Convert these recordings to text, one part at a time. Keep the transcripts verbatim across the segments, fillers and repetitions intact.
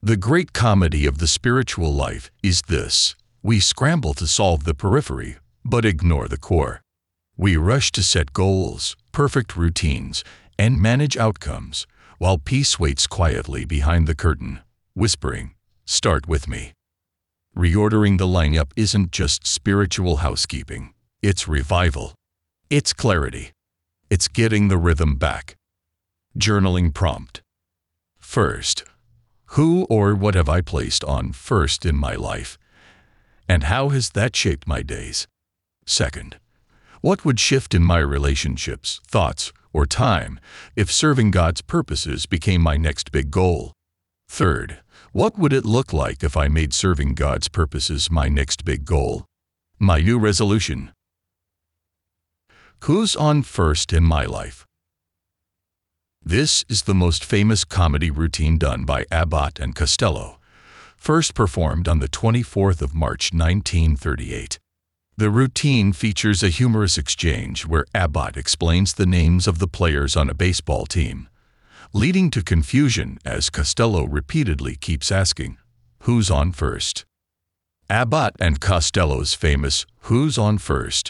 The great comedy of the spiritual life is this: we scramble to solve the periphery, but ignore the core. We rush to set goals, perfect routines, and manage outcomes, while peace waits quietly behind the curtain, whispering, "Start with me." Reordering the lineup isn't just spiritual housekeeping. It's revival. It's clarity. It's getting the rhythm back. Journaling prompt. First, who or what have I placed on first in my life? And how has that shaped my days? Second, what would shift in my relationships, thoughts, or time if serving God's purposes became my next big goal? Third, what would it look like if I made serving God's purposes my next big goal? My new resolution. Who's on first in my life? This is the most famous comedy routine done by Abbott and Costello, first performed on the twenty-fourth of March nineteen thirty-eight. The routine features a humorous exchange where Abbott explains the names of the players on a baseball team, leading to confusion as Costello repeatedly keeps asking, "Who's on first?" Abbott and Costello's famous "Who's on first?"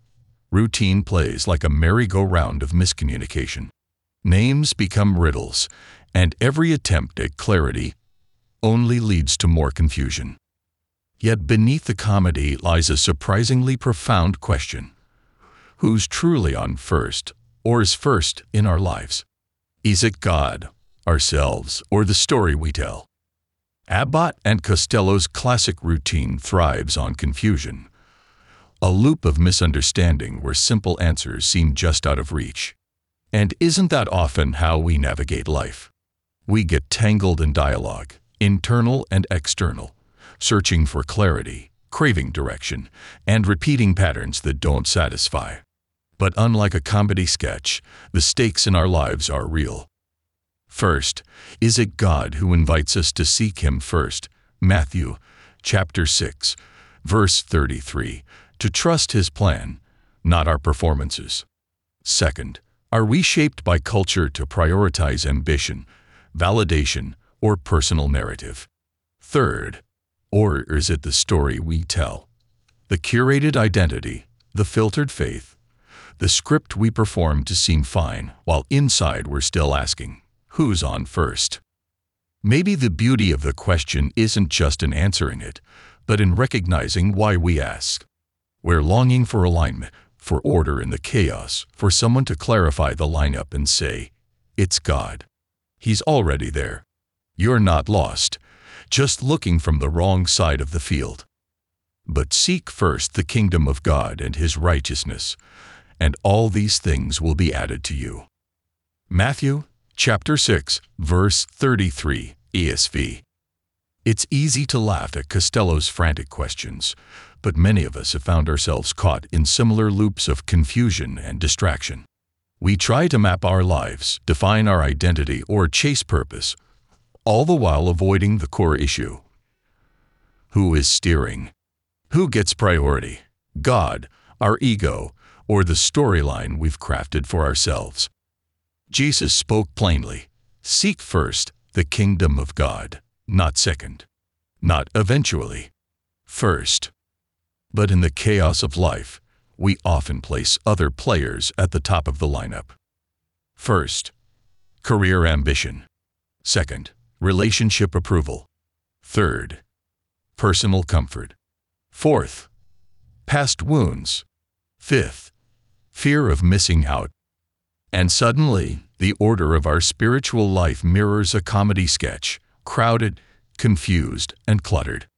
routine plays like a merry-go-round of miscommunication. Names become riddles, and every attempt at clarity only leads to more confusion. Yet beneath the comedy lies a surprisingly profound question: who's truly on first, or is first in our lives? Is it God, ourselves, or the story we tell? Abbott and Costello's classic routine thrives on confusion, a loop of misunderstanding where simple answers seem just out of reach. And isn't that often how we navigate life? We get tangled in dialogue, internal and external, searching for clarity, craving direction, and repeating patterns that don't satisfy. But unlike a comedy sketch, the stakes in our lives are real. First, is it God who invites us to seek Him first? Matthew, chapter six, verse thirty-three, to trust His plan, not our performances. Second, are we shaped by culture to prioritize ambition, validation, or personal narrative? Third, or is it the story we tell? The curated identity, the filtered faith, the script we perform to seem fine, while inside we're still asking, who's on first? Maybe the beauty of the question isn't just in answering it, but in recognizing why we ask. We're longing for alignment, for order in the chaos, for someone to clarify the lineup and say, "It's God. He's already there. You're not lost, just looking from the wrong side of the field." But seek first the kingdom of God and His righteousness, and all these things will be added to you. Matthew, chapter six, verse thirty-three, E S V. It's easy to laugh at Costello's frantic questions, but many of us have found ourselves caught in similar loops of confusion and distraction. We try to map our lives, define our identity, or chase purpose, all the while avoiding the core issue. Who is steering? Who gets priority? God, our ego, or the storyline we've crafted for ourselves? Jesus spoke plainly: seek first the kingdom of God, not second, not eventually, first. But in the chaos of life, we often place other players at the top of the lineup. First, career ambition. Second, relationship approval. Third, personal comfort. Fourth, past wounds. Fifth, fear of missing out. And suddenly, the order of our spiritual life mirrors a comedy sketch, crowded, confused, and cluttered.